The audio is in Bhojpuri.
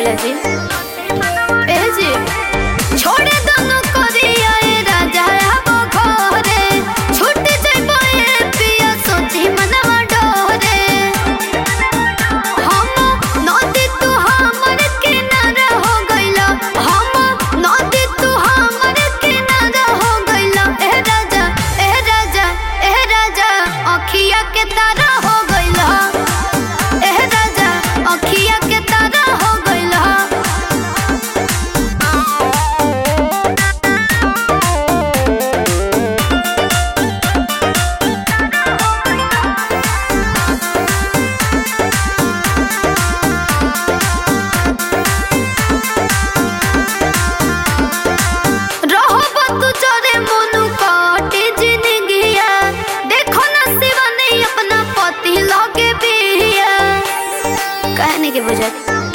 राजा जी ए जी छोड़े दोनों करिया ए राजा आबो घरे छूट जइबो ए पिया सोची मनवा डोरे हम नदी तू हमर किनारा हो गइला हम नदी तू हमर किनारा हो गइला ए राजा ए राजा ए राजा अखिया के तारा हो गइला ए राजा अखिया के तारा हो गइला रहब तू चोरे मोनू काटे जिंदगिया देखो ना शिवा नहीं अपना पति लगे बिया कहने के बुझत